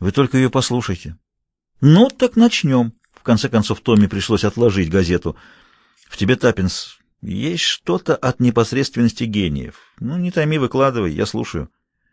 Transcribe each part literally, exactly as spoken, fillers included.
Вы только ее послушайте. Ну, так начнем. В конце концов, Томми пришлось отложить газету. В тебе, Таппинс, есть что-то от непосредственности гениев. Ну, не томи, выкладывай, я слушаю.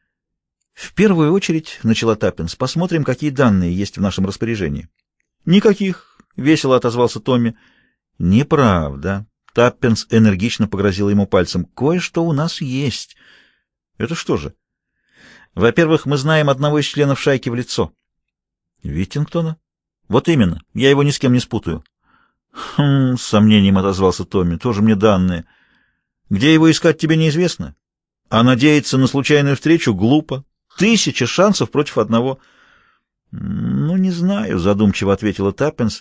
В первую очередь, — начала Таппинс, — посмотрим, какие данные есть в нашем распоряжении. Никаких, — весело отозвался Томми. Неправда. Таппинс энергично погрозила ему пальцем. Кое-что у нас есть. Это что же? Во-первых, мы знаем одного из членов шайки в лицо. Виттингтона? Вот именно. Я его ни с кем не спутаю. Хм, с сомнением отозвался Томми. Тоже мне данные. Где его искать, тебе неизвестно. А надеяться на случайную встречу глупо. Тысяча шансов против одного. Ну, не знаю, задумчиво ответила Таппинс.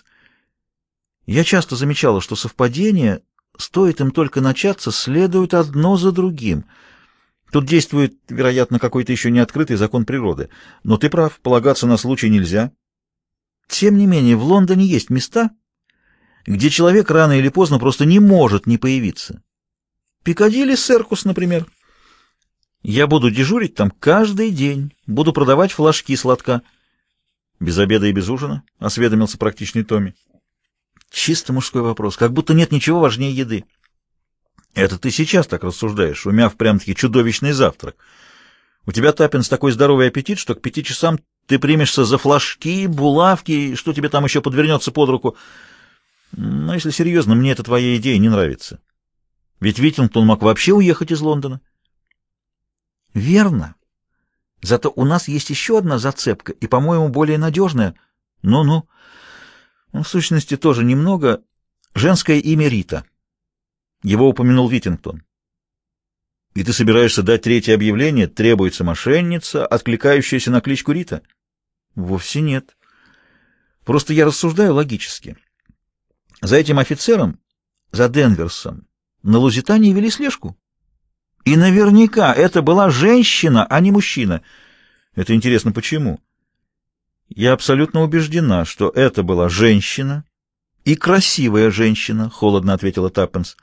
Я часто замечала, что совпадения, стоит им только начаться, следуют одно за другим. Тут действует, вероятно, какой-то еще не открытый закон природы. Но ты прав, полагаться на случай нельзя. Тем не менее, в Лондоне есть места, где человек рано или поздно просто не может не появиться. Пикадилли Серкус, например. Я буду дежурить там каждый день, буду продавать флажки сладка. Без обеда и без ужина, — осведомился практичный Томми. Чисто мужской вопрос, как будто нет ничего важнее еды. Это ты сейчас так рассуждаешь, умяв прям-таки чудовищный завтрак. У тебя, Таппинс, такой здоровый аппетит, что к пяти часам ты примешься за флажки, булавки, что тебе там еще подвернется под руку. Но если серьезно, мне эта твоя идея не нравится. Ведь Виттингтон мог вообще уехать из Лондона. Верно. Зато у нас есть еще одна зацепка, и, по-моему, более надежная. Ну-ну. В сущности, тоже немного. Женское имя Рита. Его упомянул Виттингтон. И ты собираешься дать третье объявление? Требуется мошенница, откликающаяся на кличку Рита? Вовсе нет. Просто я рассуждаю логически. За этим офицером, за Денверсом, на Лузитании вели слежку. И наверняка это была женщина, а не мужчина. Это интересно, почему? Я абсолютно убеждена, что это была женщина, и красивая женщина, — холодно ответила Таппинс.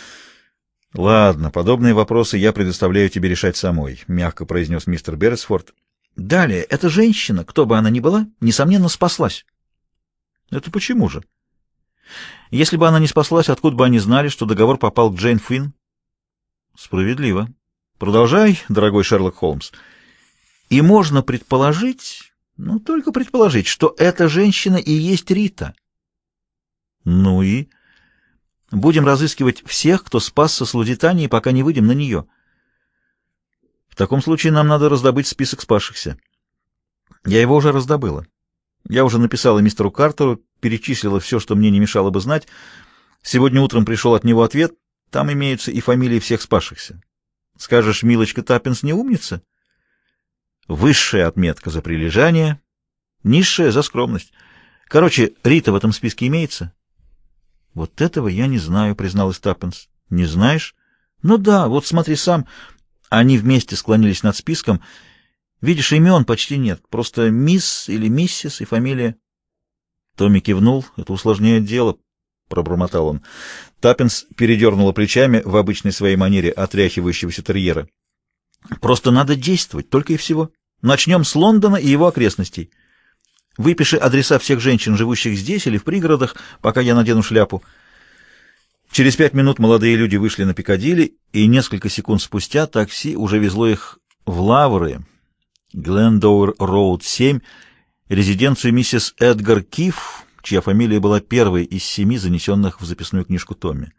Ладно, подобные вопросы я предоставляю тебе решать самой, — мягко произнес мистер Берресфорд. Далее, эта женщина, кто бы она ни была, несомненно, спаслась. Это почему же? Если бы она не спаслась, откуда бы они знали, что договор попал к Джейн Финн? Справедливо. Продолжай, дорогой Шерлок Холмс. И можно предположить, ну, только предположить, что эта женщина и есть Рита. Ну и... Будем разыскивать всех, кто спасся с Лузитании, пока не выйдем на нее. В таком случае нам надо раздобыть список спасшихся. Я его уже раздобыла. Я уже написала мистеру Картеру, перечислила все, что мне не мешало бы знать. Сегодня утром пришел от него ответ. Там имеются и фамилии всех спасшихся. Скажешь, милочка Таппинс не умница? Высшая отметка за прилежание, низшая за скромность. Короче, Рита в этом списке имеется? Вот этого я не знаю, призналась Таппинс. Не знаешь? Ну да, вот смотри сам. Они вместе склонились над списком. Видишь, имен почти нет. Просто мисс или миссис и фамилия. Томми кивнул. Это усложняет дело, пробормотал он. Таппинс передернула плечами в обычной своей манере отряхивающегося терьера. Просто надо действовать, только и всего. Начнем с Лондона и его окрестностей. Выпиши адреса всех женщин, живущих здесь или в пригородах, пока я надену шляпу. Через пять минут молодые люди вышли на Пикадилли, и несколько секунд спустя такси уже везло их в Лавры, Глендоуэр-Роуд семь, резиденцию миссис Эдгар Киф, чья фамилия была первой из семи, занесенных в записную книжку Томми.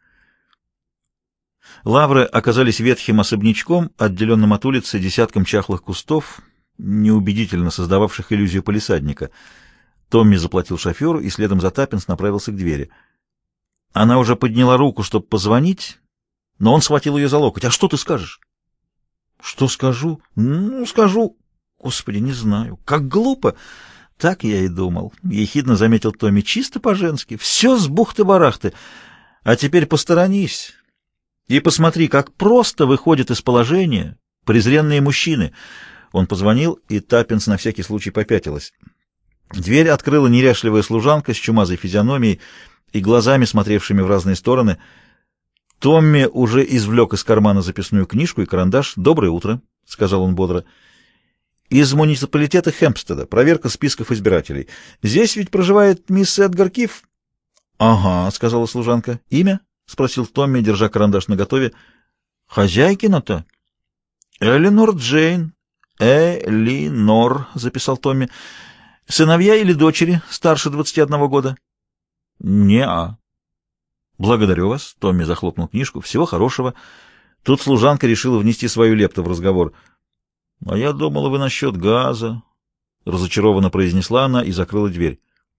Лавры оказались ветхим особнячком, отделенным от улицы десятком чахлых кустов, неубедительно создававших иллюзию палисадника. Томми заплатил шоферу и следом за Таппинс направился к двери. Она уже подняла руку, чтобы позвонить, но он схватил ее за локоть. «А что ты скажешь?» «Что скажу?» «Ну, скажу...» «Господи, не знаю. Как глупо!» «Так я и думал», — ехидно заметил Томми. «Чисто по-женски. Все с бухты-барахты. А теперь посторонись и посмотри, как просто выходят из положения презренные мужчины». Он позвонил, и Таппинс на всякий случай попятилась. Дверь открыла неряшливая служанка с чумазой физиономией и глазами, смотревшими в разные стороны. Томми уже извлек из кармана записную книжку и карандаш. «Доброе утро», — сказал он бодро. Из муниципалитета Хэмпстеда. Проверка списков избирателей. Здесь ведь проживает мисс Эдгар Киф. — Ага, — сказала служанка. — Имя? — спросил Томми, держа карандаш наготове. — Хозяйкина-то? — Элинор Джейн. — Элинор, — записал Томми. — Сыновья или дочери старше двадцати одного года? — Не-а. — Благодарю вас. Томми захлопнул книжку. — Всего хорошего. Тут служанка решила внести свою лепту в разговор. — А я думала, вы насчет газа, — разочарованно произнесла она и закрыла дверь.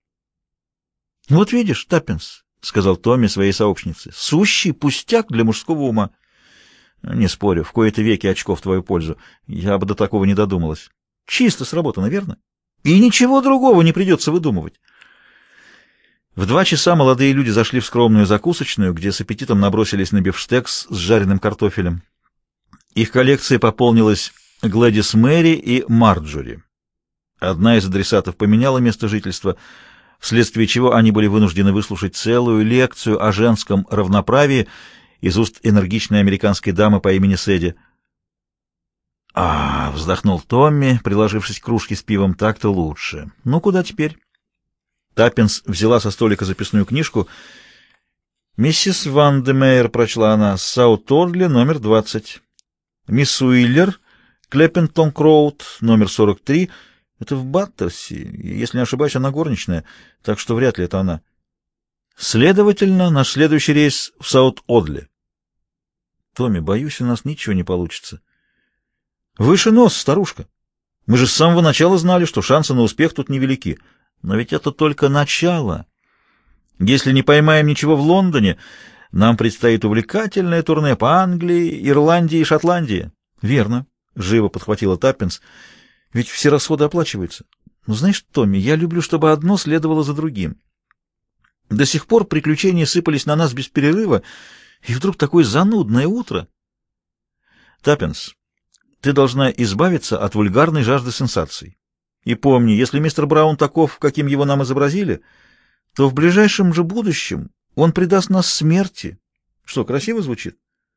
— Вот видишь, Таппинс, — сказал Томми своей сообщнице, — сущий пустяк для мужского ума. — Не спорю, в кои-то веки очко в твою пользу. Я бы до такого не додумалась. Чисто сработано, верно? И ничего другого не придется выдумывать. В два часа молодые люди зашли в скромную закусочную, где с аппетитом набросились на бифштекс с жареным картофелем. Их коллекция пополнилась Глэдис Мэри и Марджори. Одна из адресатов поменяла место жительства, вследствие чего они были вынуждены выслушать целую лекцию о женском равноправии из уст энергичной американской дамы по имени Сэдди. «А, — вздохнул Томми, приложившись к кружке с пивом, — так-то лучше. Ну, куда теперь?» Таппинс взяла со столика записную книжку. «Миссис Ван де Мейер», — прочла она, — «Саут-Одли, номер двадцать. Мисс Уиллер, Клеппентон-Кроуд, номер сорок три. Это в Баттерси. Если не ошибаюсь, она горничная, так что вряд ли это она. Следовательно, наш следующий рейс в Саут-Одли». «Томми, боюсь, у нас ничего не получится». «Выше нос, старушка. Мы же с самого начала знали, что шансы на успех тут невелики. Но ведь это только начало. Если не поймаем ничего в Лондоне, нам предстоит увлекательное турне по Англии, Ирландии и Шотландии». «Верно», — живо подхватила Таппинс. «Ведь все расходы оплачиваются. Но знаешь, Томми, я люблю, чтобы одно следовало за другим. До сих пор приключения сыпались на нас без перерыва, и вдруг такое занудное утро». «Таппинс, ты должна избавиться от вульгарной жажды сенсаций. И помни, если мистер Браун таков, каким его нам изобразили, то в ближайшем же будущем он предаст нас смерти». Что, красиво звучит?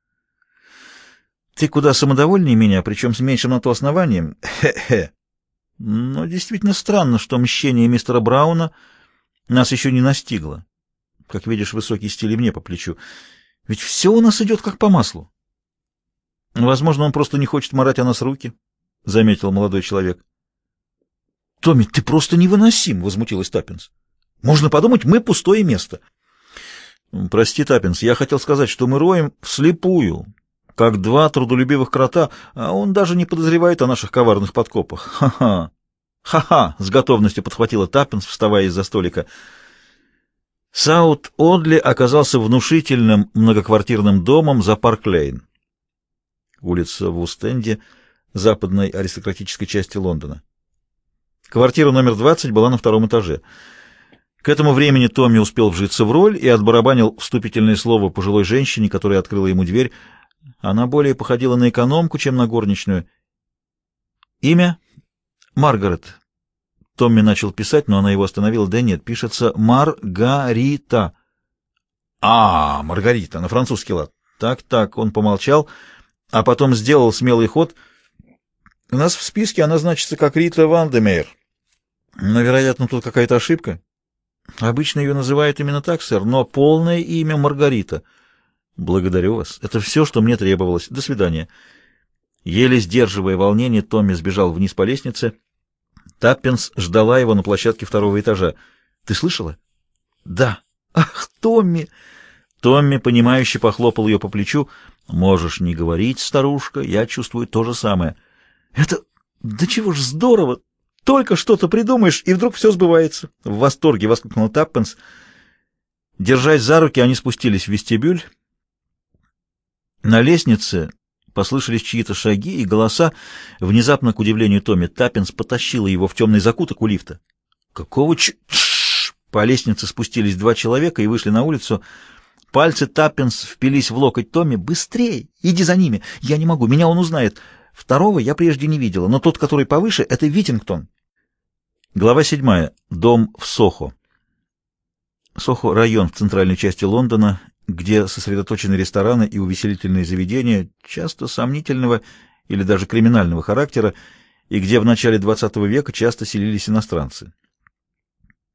Ты куда самодовольнее меня, причем с меньшим на то основанием. Хе-хе. Но действительно странно, что мщение мистера Брауна нас еще не настигло. Как видишь, высокий стиль и мне по плечу. Ведь все у нас идет как по маслу. Возможно, он просто не хочет марать о нас руки, — заметил молодой человек. — Томми, ты просто невыносим, — возмутилась Таппинс. — Можно подумать, мы пустое место. — Прости, Таппинс, я хотел сказать, что мы роем вслепую, как два трудолюбивых крота, а он даже не подозревает о наших коварных подкопах. Ха-ха! Ха-ха! — с готовностью подхватила Таппинс, вставая из-за столика. Саут-Одли оказался внушительным многоквартирным домом за Парк-Лейн. Улица в Уст-Энде, западной аристократической части Лондона. Квартира номер двадцать была на втором этаже. К этому времени Томми успел вжиться в роль и отбарабанил вступительное слово пожилой женщине, которая открыла ему дверь. Она более походила на экономку, чем на горничную. Имя? Маргарет. Томми начал писать, но она его остановила. Да нет, пишется Маргарита. А, Маргарита, на французский лад. Так-так, он помолчал, а потом сделал смелый ход. У нас в списке она значится как Рита Ван де Мейер. Но, вероятно, тут какая-то ошибка. Обычно ее называют именно так, сэр, но полное имя Маргарита. Благодарю вас. Это все, что мне требовалось. До свидания. Еле сдерживая волнение, Томми сбежал вниз по лестнице. Таппинс ждала его на площадке второго этажа. Ты слышала? Да. Ах, Томми! Томми, понимающе похлопал ее по плечу. Можешь не говорить, старушка, я чувствую то же самое. Это... Да чего ж здорово! Только что-то придумаешь, и вдруг все сбывается. В восторге воскликнул Таппинс. Держась за руки, они спустились в вестибюль. На лестнице послышались чьи-то шаги и голоса. Внезапно, к удивлению Томми, Таппинс потащила его в темный закуток у лифта. Какого ч... По лестнице спустились два человека и вышли на улицу. Пальцы Таппинс впились в локоть Томми. «Быстрей! Иди за ними! Я не могу, меня он узнает. Второго я прежде не видела, но тот, который повыше, — это Витингтон». Глава седьмая. Дом в Сохо. Сохо — район в центральной части Лондона, где сосредоточены рестораны и увеселительные заведения, часто сомнительного или даже криминального характера. и где в начале двадцатого века часто селились иностранцы.